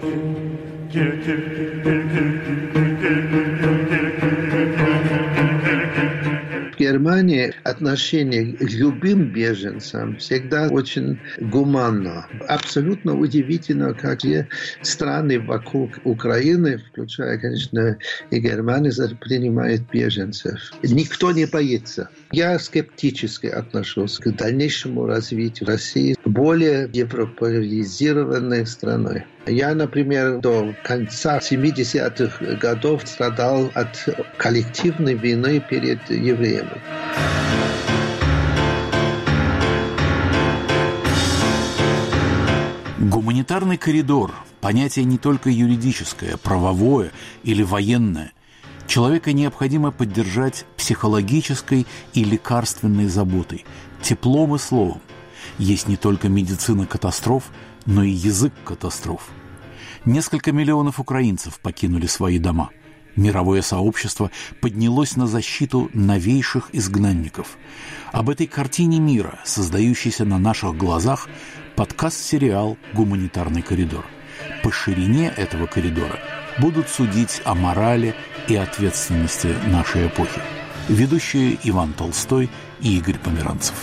В Германии отношение к любым беженцам всегда очень гуманно. Абсолютно удивительно, как все страны вокруг Украины, включая, конечно, и Германию, принимают беженцев. Никто не боится. Я скептически отношусь к дальнейшему развитию России более европеизированной страной. Я, например, до конца 70-х годов страдал от коллективной вины перед евреями. Гуманитарный коридор – понятие не только юридическое, правовое или военное. Человека необходимо поддержать психологической и лекарственной заботой, теплом и словом. Есть не только медицина катастроф, но и язык катастроф. Несколько миллионов украинцев покинули свои дома. Мировое сообщество поднялось на защиту новейших изгнанников. Об этой картине мира, создающейся на наших глазах, подкаст-сериал «Гуманитарный коридор». По ширине этого коридора будут судить о морали и ответственности нашей эпохи. Ведущие Иван Толстой и Игорь Померанцев.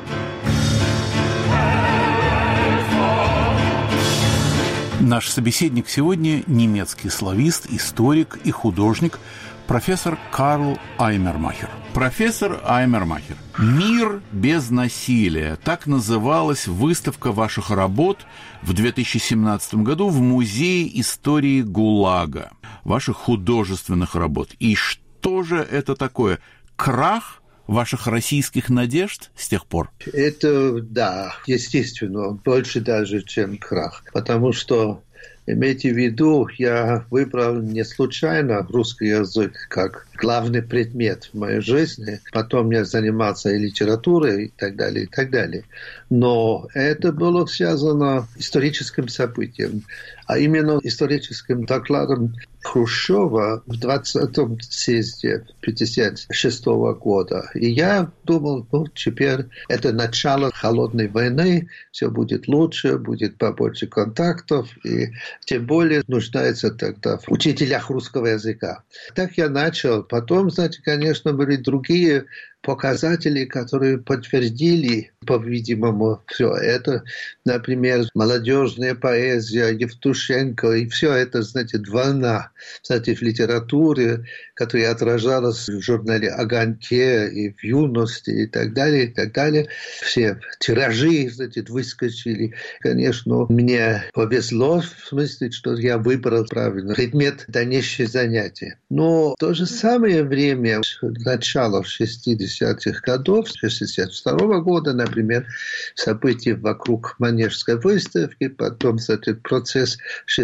Наш собеседник сегодня – немецкий славист, историк и художник, профессор Карл Аймермахер. Профессор Аймермахер. «Мир без насилия» – так называлась выставка ваших работ в 2017 году в Музее истории ГУЛАГа, ваших художественных работ. И что же это такое? Крах ваших российских надежд с тех пор? Это, да, естественно, больше даже, чем крах. Потому что, имейте в виду, я выбрал не случайно русский язык как главный предмет в моей жизни. Потом я занимался и литературой, и так далее, и так далее. Но это было связано с историческим событием, а именно историческим докладом Хрущева в 20-м съезде 1956 года. И я думал, теперь это начало холодной войны, все будет лучше, будет побольше контактов, и тем более нуждается тогда в учителях русского языка. Так я начал. Потом, знаете, конечно, были другие показатели, которые подтвердили, по-видимому, все это. Например, молодежная поэзия, Евтушенко, и все это, знаете, волна, знаете, в литературе, которая отражалась в журнале «Огоньке» и в «Юности» и так далее, и так далее. Все тиражи, знаете, выскочили. Конечно, мне повезло, в смысле, что я выбрал правильный предмет дальнейшего занятия. Но в то же самое время, начало 60-х годов, 62 года, например, события вокруг Манежской выставки, потом, кстати, процесс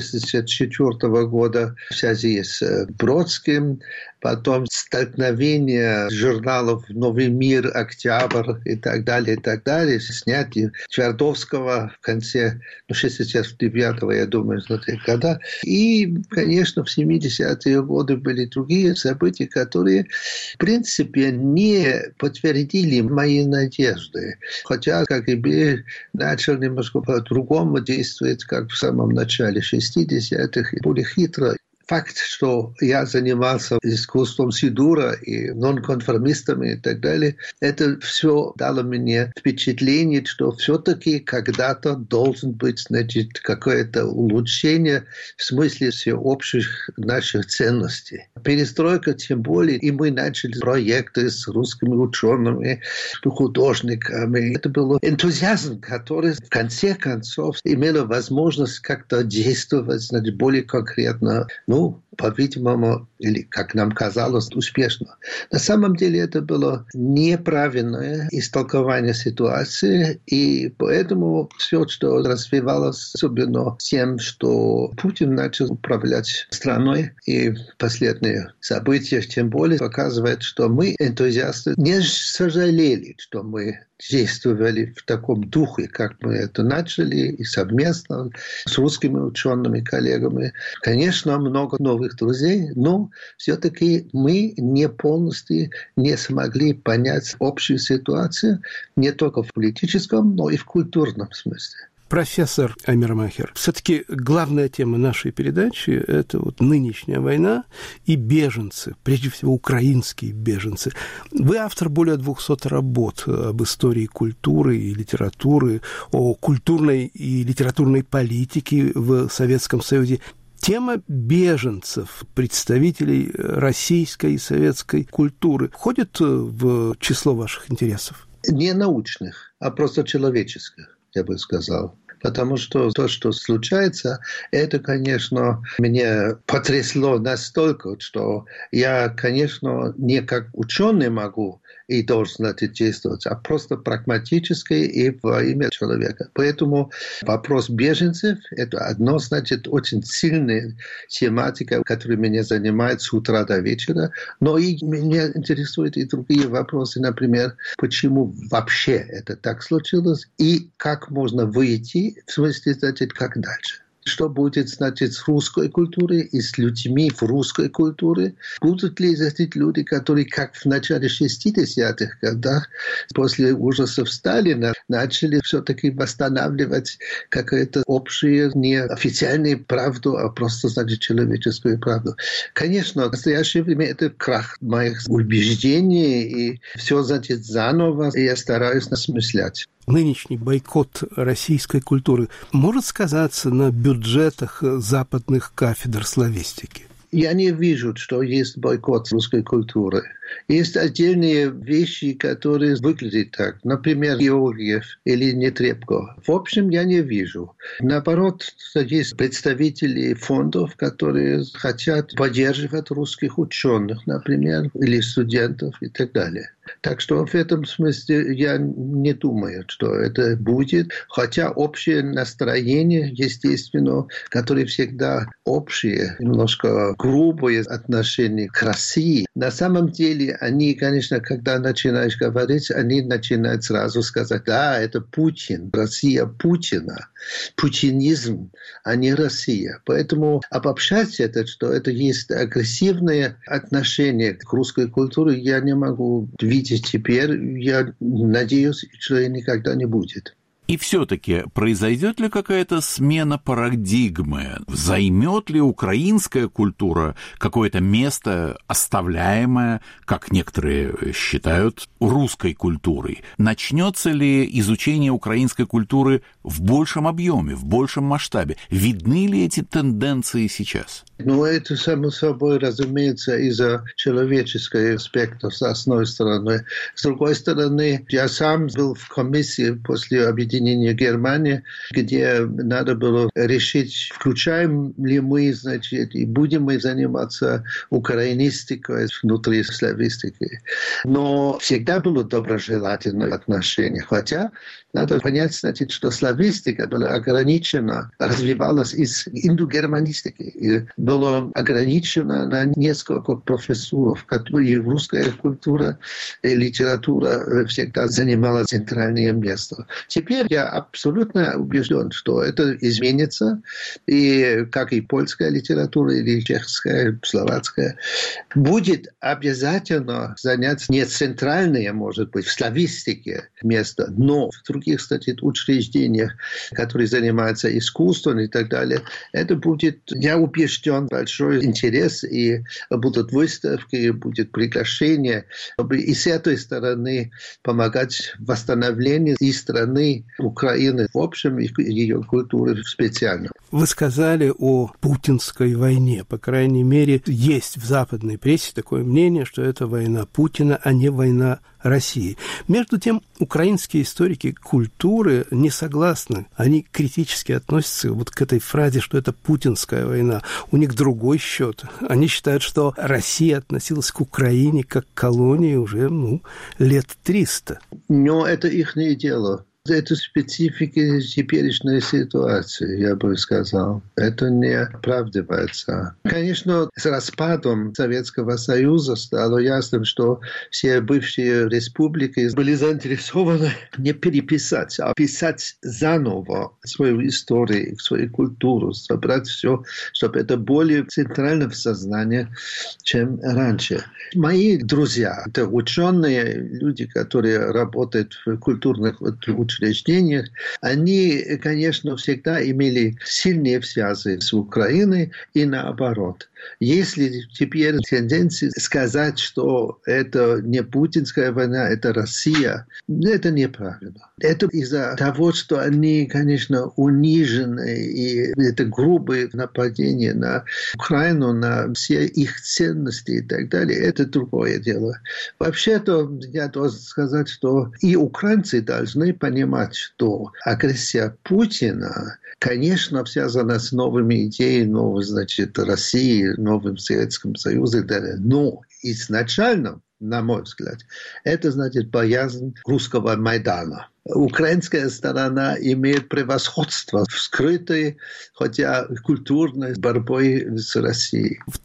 64 года в связи с Бродским, потом столкновение журналов «Новый мир», «Октябрь» и так далее, снятие Твардовского в конце 69-го, я думаю, года. И, конечно, в 70-е годы были другие события, которые, в принципе, не подтвердили мои надежды. Хотя КГБ начал немножко по-другому действовать, как в самом начале 60-х, и более хитро. Факт, что я занимался искусством Сидура и нонконформистами и так далее, это все дало мне впечатление, что все-таки когда-то должен быть, значит, какое-то улучшение в смысле всеобщих наших ценностей. Перестройка тем более, и мы начали проекты с русскими учеными, художниками. Это был энтузиазм, который в конце концов имел возможность как-то действовать, значит, более конкретно. По-видимому, или, как нам казалось, успешно. На самом деле это было неправильное истолкование ситуации, и поэтому все, что развивалось, особенно тем, что Путин начал управлять страной, и последние события, тем более, показывают, что мы, энтузиасты, не сожалели, что мы действовали в таком духе, как мы это начали, и совместно с русскими учеными, коллегами. Конечно, много новых друзей, но все-таки мы не полностью не смогли понять общую ситуацию не только в политическом, но и в культурном смысле. Профессор Аймермахер, все-таки главная тема нашей передачи – это вот нынешняя война и беженцы, прежде всего украинские беженцы. Вы автор более 200 работ об истории культуры и литературы, о культурной и литературной политике в Советском Союзе. Тема беженцев, представителей российской и советской культуры, входит в число ваших интересов? Не научных, а просто человеческих, я бы сказал. Потому что то, что случается, это, конечно, меня потрясло настолько, что я, конечно, не как ученый могу и должен это действовать, а просто прагматически и во имя человека. Поэтому вопрос беженцев – это одно, значит, очень сильная тематика, которая меня занимает с утра до вечера. Но и меня интересуют и другие вопросы, например, почему вообще это так случилось и как можно выйти, в смысле, значит, как дальше. Что будет, значит, с русской культурой и с людьми в русской культуре? Будут ли, значит, люди, которые, как в начале 60-х годах, после ужасов Сталина, начали все-таки восстанавливать какую-то общую, не официальную правду, а просто, значит, человеческую правду? Конечно, в настоящее время это крах моих убеждений, и все, значит, заново, и я стараюсь осмыслять. Нынешний бойкот российской культуры может сказаться на бюджетах западных кафедр славистики? Я не вижу, что есть бойкот русской культуры. Есть отдельные вещи, которые выглядят так. Например, Георгиев или Нетребко. В общем, я не вижу. Наоборот, есть представители фондов, которые хотят поддерживать русских ученых, например, или студентов и так далее. Так что в этом смысле я не думаю, что это будет. Хотя общее настроение, естественно, которое всегда общее, немножко грубое отношение к России. На самом деле, они, конечно, когда начинаешь говорить, они начинают сразу сказать, да, это Путин, Россия Путина, путинизм, а не Россия. Поэтому обобщать это, что это есть агрессивное отношение к русской культуре, я не могу видеть теперь. Я надеюсь, что и никогда не будет. И все-таки произойдет ли какая-то смена парадигмы? Займет ли украинская культура какое-то место, оставляемое, как некоторые считают, русской культурой? Начнется ли изучение украинской культуры в большем объеме, в большем масштабе? Видны ли эти тенденции сейчас? Ну, это, само собой, разумеется, из-за человеческого аспекта, с одной стороны. С другой стороны, я сам был в комиссии после объединения Германии, где надо было решить, включаем ли мы, значит, и будем мы заниматься украинистикой внутри славистики. Но всегда было доброжелательное отношение. Хотя надо понять, значит, что славистика была ограничена, развивалась из индогерманистики. И было ограничено на несколько профессуров, которые русская культура и литература всегда занимала центральное место. Теперь я абсолютно убежден, что это изменится, и как и польская литература, или чешская, словацкая, будет обязательно занять не центральное, может быть, в славистике место, но в других, кстати, учреждениях, которые занимаются искусством и так далее, это будет, я убежден, большой интерес, и будут выставки, и будет приглашение, чтобы и с этой стороны помогать восстановлению и страны Украины в общем, и ее культуры специально. Вы сказали о путинской войне. По крайней мере, есть в западной прессе такое мнение, что это война Путина, а не война России. Между тем, украинские историки культуры не согласны. Они критически относятся вот к этой фразе, что это путинская война. У них другой счет. Они считают, что Россия относилась к Украине как к колонии уже лет 300. Но это их дело. Это специфика теперешней ситуации, я бы сказал. Это не оправдывается. Конечно, с распадом Советского Союза стало ясно, что все бывшие республики были заинтересованы не переписать, а писать заново свою историю, свою культуру, собрать все, чтобы это более центрально в сознании, чем раньше. Мои друзья, это ученые, люди, которые работают в культурных учреждениях, учреждениях, они, конечно, всегда имели сильные связи с Украиной и наоборот. Если теперь тенденция сказать, что это не путинская война, это Россия, это неправильно. Это из-за того, что они, конечно, унижены, и это грубое нападение на Украину, на все их ценности и так далее, это другое дело. Вообще-то, я должен сказать, что и украинцы должны понимать, что агрессия Путина, конечно, связана с новыми идеями, новой, значит, России, новым Советским Союзом и далее. Но изначально, на мой взгляд, это, значит, боязнь русского Майдана. Украинская сторона имеет превосходство в скрытой, хотя культурной борьбой с Россией. В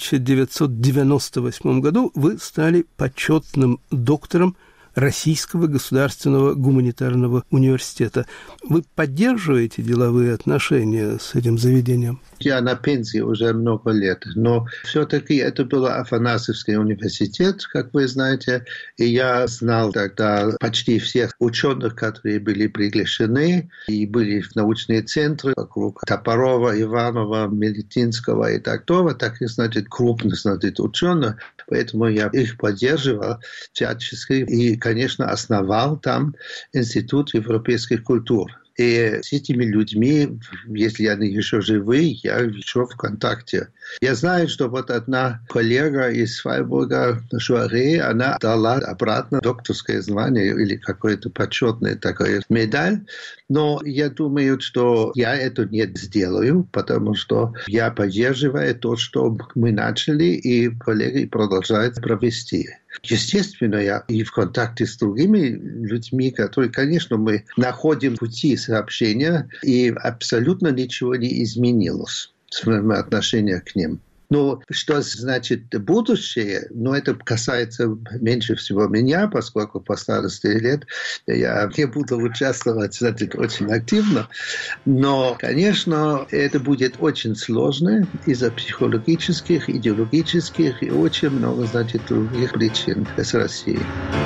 1998 году вы стали почетным доктором Российского государственного гуманитарного университета. Вы поддерживаете деловые отношения с этим заведением? Я на пенсии уже много лет, но все-таки это был Афанасьевский университет, как вы знаете, и я знал тогда почти всех ученых, которые были приглашены, и были в научные центры вокруг Топорова, Иванова, Мелетинского и так далее, таких, значит, крупных, значит, ученых, поэтому я их поддерживал всячески и, конечно, основал там Институт европейских культур. И с этими людьми, если они еще живы, я еще в контакте. Я знаю, что вот одна коллега из Фрайбурга, Жуаре, она дала обратно докторское звание или какое-то почетное такое медаль. Но я думаю, что я это не сделаю, потому что я поддерживаю то, что мы начали, и коллеги продолжают провести. Естественно, я и в контакте с другими людьми, которые, конечно, мы находим пути сообщения, и абсолютно ничего не изменилось в моем отношении к ним. Но что значит будущее? Ну, это касается меньше всего меня, поскольку по старости лет я не буду участвовать, значит, очень активно. Но, конечно, это будет очень сложно из-за психологических, идеологических и очень много, значит, других причин с Россией.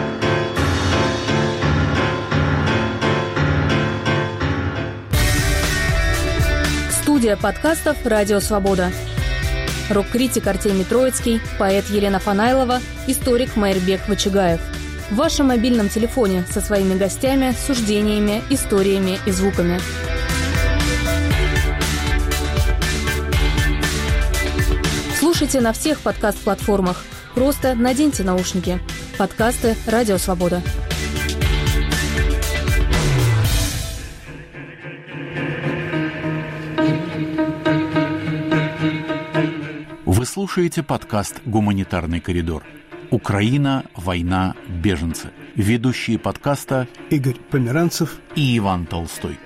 Студия подкастов «Радио Свобода». Рок-критик Артемий Троицкий, поэт Елена Фанайлова, историк Майрбек Вачигаев. В вашем мобильном телефоне со своими гостями, суждениями, историями и звуками. Слушайте на всех подкаст-платформах. Просто наденьте наушники. Подкасты «Радио Свобода». Вы слушаете подкаст «Гуманитарный коридор». Украина, война, беженцы. Ведущие подкаста Игорь Померанцев и Иван Толстой.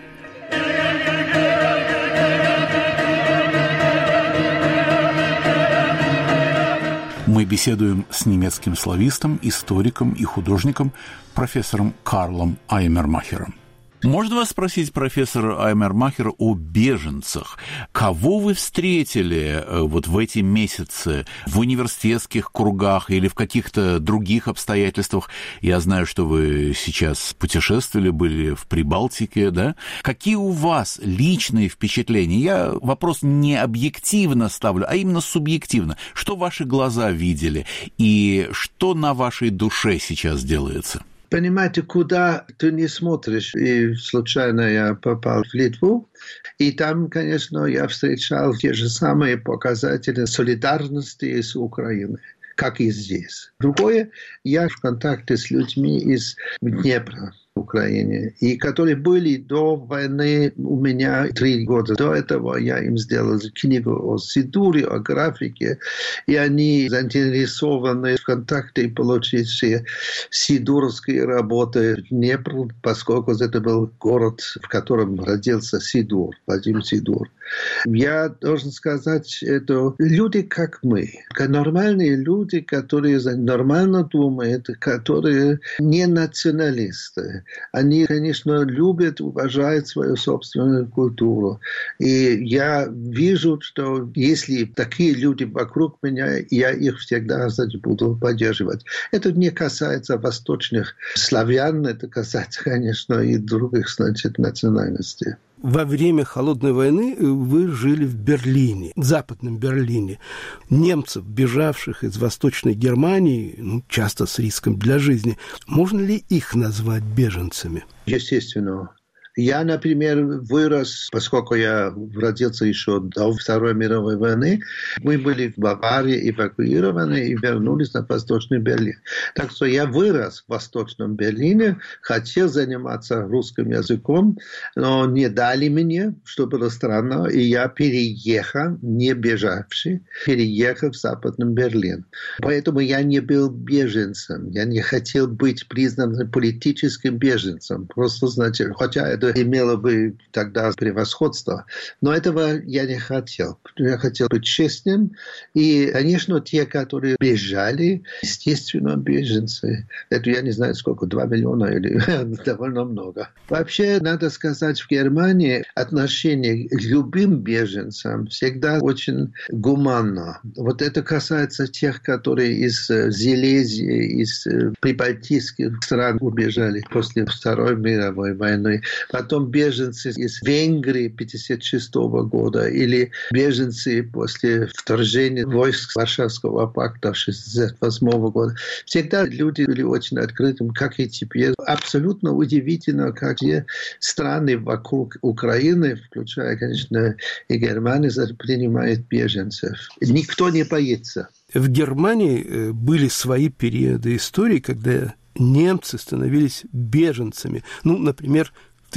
Мы беседуем с немецким славистом, историком и художником профессором Карлом Аймермахером. Можно вас спросить, профессор Аймермахер, о беженцах? Кого вы встретили вот в эти месяцы в университетских кругах или в каких-то других обстоятельствах? Я знаю, что вы сейчас путешествовали, были в Прибалтике, да? Какие у вас личные впечатления? Я вопрос не объективно ставлю, а именно субъективно. Что ваши глаза видели и что на вашей душе сейчас делается? Понимаете, куда ты не смотришь. И случайно я попал в Литву, и там, конечно, я встречал те же самые показатели солидарности с Украиной, как и здесь. Другое, я в контакте с людьми из Днепра, Украине, и которые были до войны у меня 3 года. До этого я им сделал книгу о Сидуре, о графике, и они заинтересованы в контакте получить все сидурские работы в Днепр, поскольку это был город, в котором родился Сидур, Владимир Сидур. Я должен сказать, это люди, как мы. Нормальные люди, которые нормально думают, которые не националисты. Они, конечно, любят, уважают свою собственную культуру. И я вижу, что если такие люди вокруг меня, я их всегда, значит, буду поддерживать. Это не касается восточных славян, это касается, конечно, и других, значит, национальностей. Во время Холодной войны вы жили в Берлине, в Западном Берлине. Немцев, бежавших из Восточной Германии, часто с риском для жизни, можно ли их назвать беженцами? Естественно. Я, например, вырос, поскольку я родился еще до Второй мировой войны, мы были в Баварии эвакуированы и вернулись на Восточный Берлин. Так что я вырос в Восточном Берлине, хотел заниматься русским языком, но не дали мне, что было странно, и я переехал, не бежавший, переехал в Западный Берлин. Поэтому я не был беженцем, я не хотел быть признанным политическим беженцем. Просто, значит, хотя это имело бы тогда превосходство. Но этого я не хотел. Я хотел быть честным. И, конечно, те, которые бежали, естественно, беженцы. Это я не знаю сколько, 2 миллиона или довольно много. Вообще, надо сказать, в Германии отношение к любым беженцам всегда очень гуманно. Вот это касается тех, которые из Силезии, из прибалтийских стран убежали после Второй мировой войны. Потом беженцы из Венгрии 1956 года или беженцы после вторжения войск Варшавского пакта 1968 года. Всегда люди были очень открытыми, как и теперь. Абсолютно удивительно, как все страны вокруг Украины, включая, конечно, и Германию, принимают беженцев. Никто не боится. В Германии были свои периоды истории, когда немцы становились беженцами. Например, в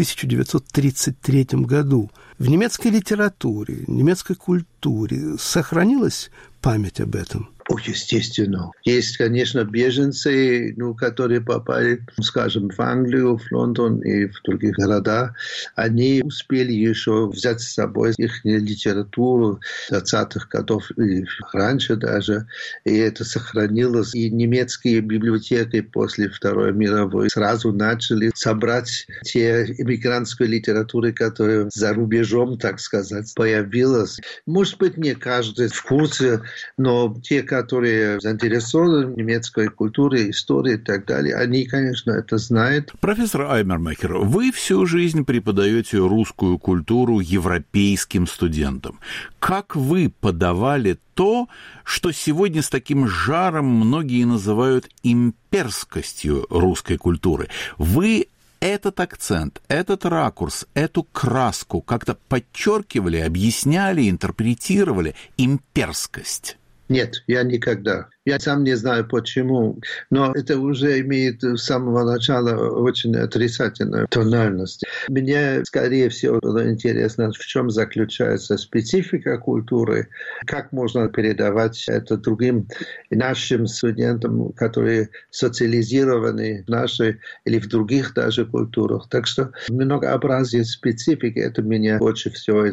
1933 году. В немецкой литературе, немецкой культуре сохранилась память об этом? Естественно. Есть, конечно, беженцы, которые попали, скажем, в Англию, в Лондон и в других городах. Они успели еще взять с собой их литературу 20-х годов и раньше даже. И это сохранилось. И немецкие библиотеки после Второй мировой сразу начали собрать те иммигрантские литературы, которые за рубежом, так сказать, появилась. Может быть, не каждый в курсе, но те, которые заинтересованы в немецкой культуре, истории и так далее, они, конечно, это знают. Профессор Аймермахер, вы всю жизнь преподаете русскую культуру европейским студентам. Как вы подавали то, что сегодня с таким жаром многие называют имперскостью русской культуры? Вы этот акцент, этот ракурс, эту краску как-то подчеркивали, объясняли, интерпретировали имперскость? Нет, я никогда. Я сам не знаю почему, но это уже имеет с самого начала очень отрицательную тональность. Мне, скорее всего, было интересно, в чем заключается специфика культуры, как можно передавать это другим нашим студентам, которые социализированы в нашей или в других даже культурах. Так что многообразие специфики, это меня больше всего.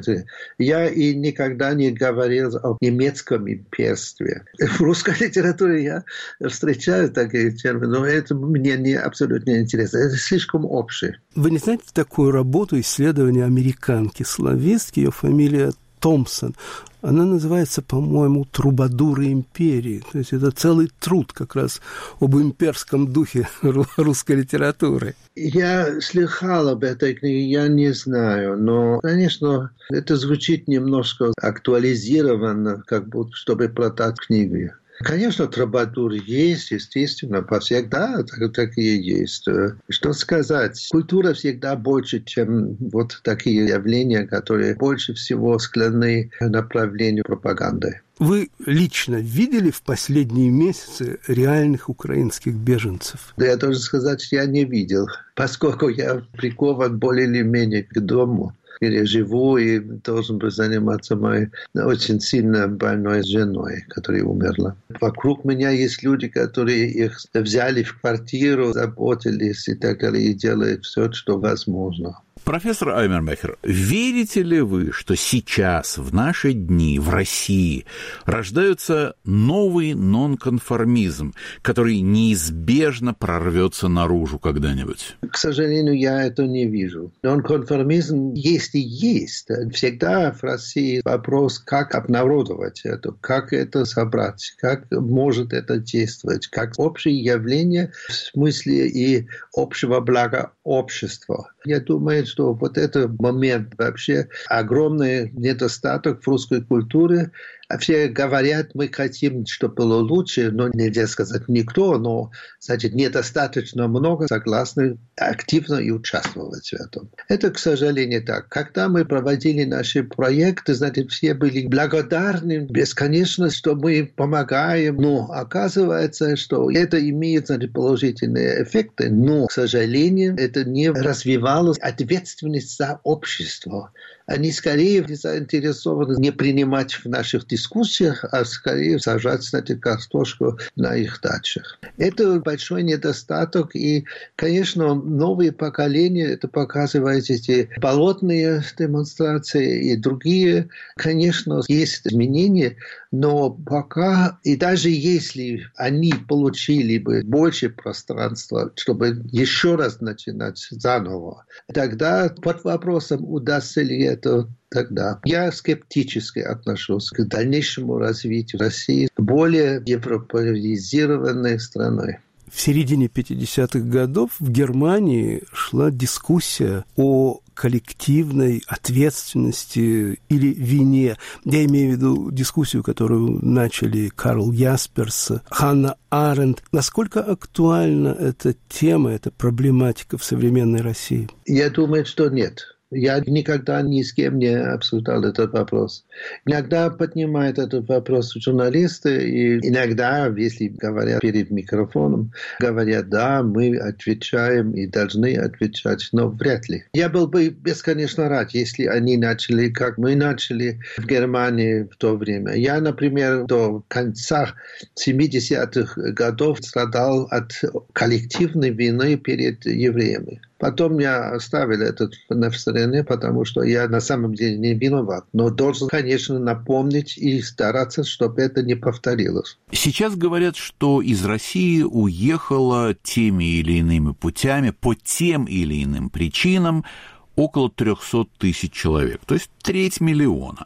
Я и никогда не говорил о немецком имперстве. В русской литературе я встречаю такие термины, но это мне абсолютно не интересно. Это слишком общее. Вы не знаете такую работу исследования американки-славистки, ее фамилия Томпсон? Она называется, по-моему, «Трубадуры империи». То есть это целый труд как раз об имперском духе русской литературы. Я слыхал об этой книге, я не знаю, но, конечно, это звучит немножко актуализированно, как будто, чтобы продать книгу. Конечно, трубадуры есть, естественно, всегда такие есть. Что сказать? Культура всегда больше, чем вот такие явления, которые больше всего склонны к направлению пропаганды. Вы лично видели в последние месяцы реальных украинских беженцев? Да, я должен сказать, что я не видел, поскольку я прикован более или менее к дому, где я живу и должен был заниматься моей очень сильно больной женой, которая умерла. Вокруг меня есть люди, которые их взяли в квартиру, заботились и так далее, и делают все, что возможно. Профессор Аймермахер, верите ли вы, что сейчас, в наши дни, в России, рождается новый нонконформизм, который неизбежно прорвется наружу когда-нибудь? К сожалению, я это не вижу. Нонконформизм есть и есть. Всегда в России вопрос, как обнародовать это, как это собрать, как может это действовать, как общее явление в смысле и общего блага общества. Я думаю, что вот этот момент вообще огромный недостаток в русской культуре. Все говорят, мы хотим, чтобы было лучше, но нельзя сказать никто, но, значит, недостаточно много согласны активно и участвовать в этом. Это, к сожалению, так. Когда мы проводили наши проекты, значит, все были благодарны бесконечно, что мы помогаем, но оказывается, что это имеет, значит, положительные эффекты, но, к сожалению, это не развивалось ответственность за общество. Они скорее заинтересованы не принимать в наших дискуссиях, а скорее сажать, кстати, картошку на их дачах. Это большой недостаток. И, конечно, новые поколения, это показывает эти болотные демонстрации и другие. Конечно, есть изменения, но пока, и даже если они получили бы больше пространства, чтобы еще раз начинать заново, тогда под вопросом, удастся ли это тогда. Я скептически отношусь к дальнейшему развитию России более европеизированной страной. В середине 50-х годов в Германии шла дискуссия о коллективной ответственности или вине. Я имею в виду дискуссию, которую начали Карл Ясперс, Ханна Аренд. Насколько актуальна эта тема, эта проблематика в современной России? Я думаю, что нет. Я никогда ни с кем не обсуждал этот вопрос. Иногда поднимают этот вопрос журналисты, и иногда, если говорят перед микрофоном, говорят, да, мы отвечаем и должны отвечать, но вряд ли. Я был бы бесконечно рад, если они начали, как мы начали в Германии в то время. Я, например, до конца 70-х годов страдал от коллективной вины перед евреями. Потом я оставил это в стороне, потому что я на самом деле не виноват. Но должен, конечно, напомнить и стараться, чтобы это не повторилось. Сейчас говорят, что из России уехало теми или иными путями, по тем или иным причинам, около 300 тысяч человек, то есть 1/3 миллиона.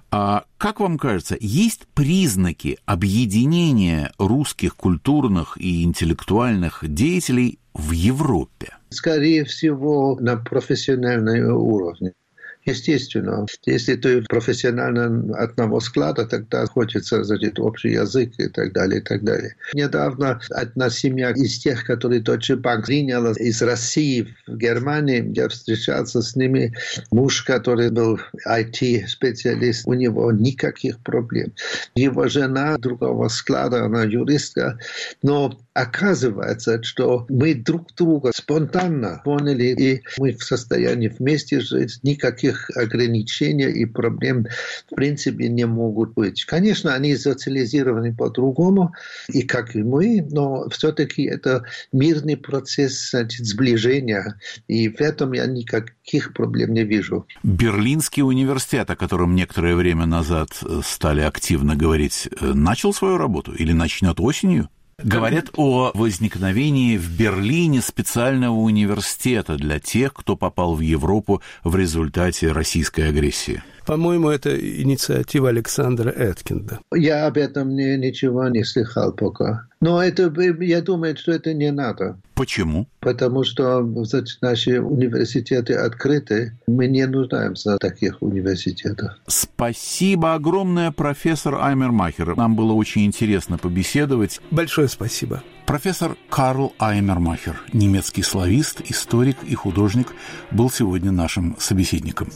А как вам кажется, есть признаки объединения русских культурных и интеллектуальных деятелей в Европе? Скорее всего, на профессиональном уровне. Естественно, если ты профессионально одного склада, тогда хочется, значит, общий язык и так далее, и так далее. Недавно одна семья из тех, которые Deutsche Bank приняла из России в Германии, я встречался с ними. Муж, который был IT-специалист, у него никаких проблем. Его жена другого склада, она юристка, но оказывается, что мы друг друга спонтанно поняли, и мы в состоянии вместе жить, никаких ограничений и проблем в принципе не могут быть. Конечно, они социализированы по-другому, и как и мы, но все-таки это мирный процесс, значит, сближения, и в этом я никаких проблем не вижу. Берлинский университет, о котором некоторое время назад стали активно говорить, начал свою работу или начнет осенью? Говорят о возникновении в Берлине специального университета для тех, кто попал в Европу в результате российской агрессии. По-моему, это инициатива Александра Эткинда. Я об этом ничего не слыхал пока. Но это, я думаю, что это не надо. Почему? Потому что, значит, наши университеты открыты. Мы не нуждаемся в таких университетах. Спасибо огромное, профессор Аймермахер. Нам было очень интересно побеседовать. Большое спасибо. Профессор Карл Аймермахер, немецкий славист, историк и художник, был сегодня нашим собеседником.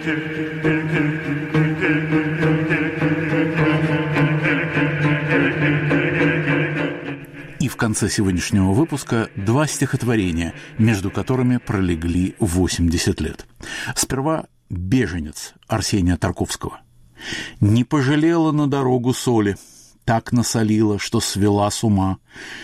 И в конце сегодняшнего выпуска 2 стихотворения, между которыми пролегли 80 лет. Сперва «Беженец» Арсения Тарковского. «Не пожалела на дорогу соли, так насолила, что свела с ума.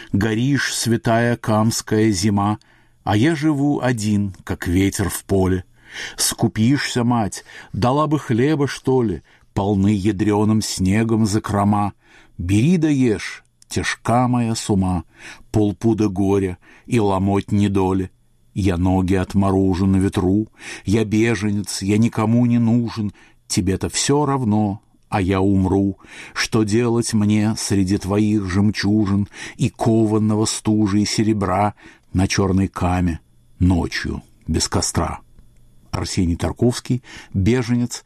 Горишь, святая камская зима, а я живу один, как ветер в поле. Скупишься, мать, дала бы хлеба, что ли, полны ядреным снегом закрома. Бери да ешь, тяжка моя с ума, полпуда горя и ломоть недоли. Я ноги отморожу на ветру, я беженец, я никому не нужен, тебе-то все равно, а я умру. Что делать мне среди твоих жемчужин и кованного стужи и серебра на черной каме ночью без костра? Арсений Тарковский, «Беженец»,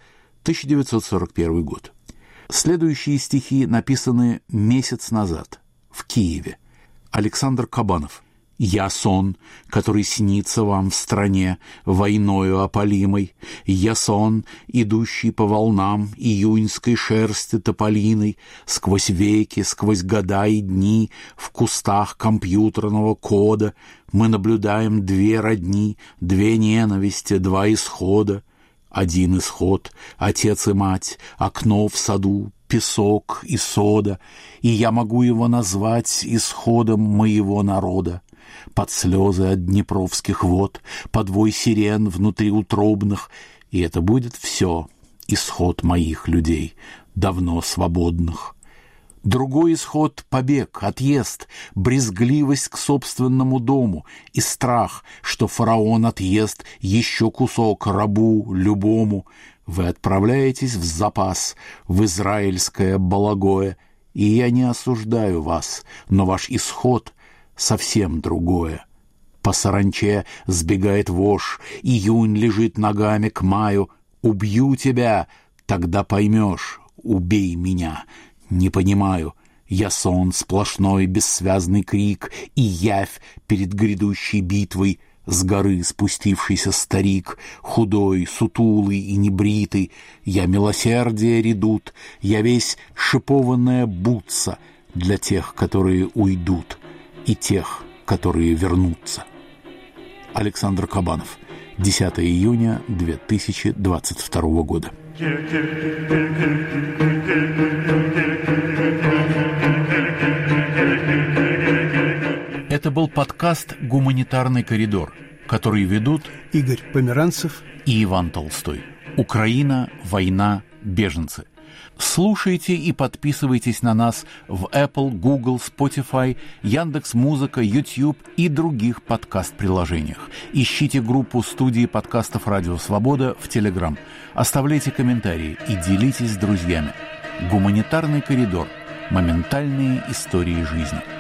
1941 год. Следующие стихи написаны месяц назад в Киеве. Александр Кабанов. «Я сон, который снится вам в стране, войною опалимой. Я сон, идущий по волнам июньской шерсти тополиной, сквозь веки, сквозь года и дни, в кустах компьютерного кода мы наблюдаем две родни, две ненависти, два исхода. Один исход — отец и мать, окно в саду, песок и сода, и я могу его назвать исходом моего народа. Под слезы от днепровских вод, под вой сирен внутриутробных, и это будет все исход моих людей, давно свободных. Другой исход — побег, отъезд, брезгливость к собственному дому и страх, что фараон отъест еще кусок рабу любому. Вы отправляетесь в запас, в израильское балагое, и я не осуждаю вас, но ваш исход — совсем другое. По саранче сбегает вошь, июнь лежит ногами к маю. Убью тебя, тогда поймешь, убей меня. Не понимаю, я сон, сплошной бессвязный крик и явь перед грядущей битвой. С горы спустившийся старик, худой, сутулый и небритый. Я милосердие редут, я весь шипованная бутса для тех, которые уйдут, и тех, которые вернутся. Александр Кабанов. 10 июня 2022 года. Это был подкаст «Гуманитарный коридор», который ведут Игорь Померанцев и Иван Толстой. Украина, война, беженцы. Слушайте и подписывайтесь на нас в Apple, Google, Spotify, Яндекс.Музыка, YouTube и других подкаст-приложениях. Ищите группу студии подкастов «Радио Свобода» в Telegram. Оставляйте комментарии и делитесь с друзьями. Гуманитарный коридор. Моментальные истории жизни.